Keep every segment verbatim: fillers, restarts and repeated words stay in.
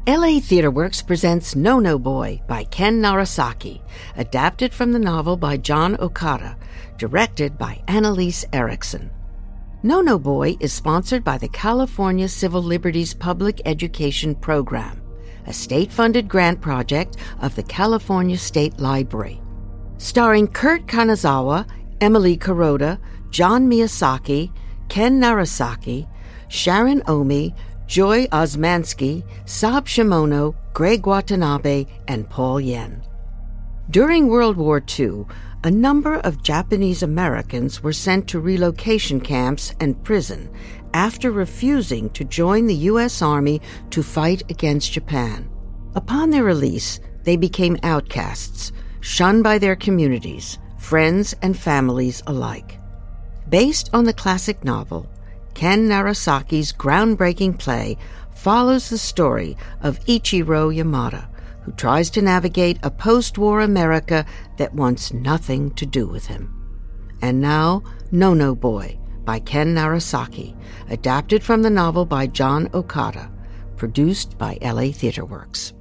L A TheatreWorks presents No No Boy by Ken Narasaki, adapted from the novel by John Okada, directed by Annalise Erickson. No No Boy is sponsored by the California Civil Liberties Public Education Program, a state-funded grant project of the California State Library. Starring Kurt Kanazawa, Emily Kuroda, John Miyazaki, Ken Narasaki, Sharon Omi, Joy Osmansky, Sab Shimono, Greg Watanabe, and Paul Yen. During World War Two, a number of Japanese Americans were sent to relocation camps and prison after refusing to join the U S Army to fight against Japan. Upon their release, they became outcasts, shunned by their communities, friends and families alike. Based on the classic novel, Ken Narasaki's groundbreaking play follows the story of Ichiro Yamada, who tries to navigate a post-war America that wants nothing to do with him. And now, No No Boy by Ken Narasaki, adapted from the novel by John Okada, produced by L A TheatreWorks.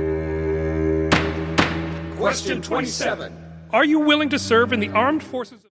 Question twenty-seven. Are you willing to serve in the armed forces of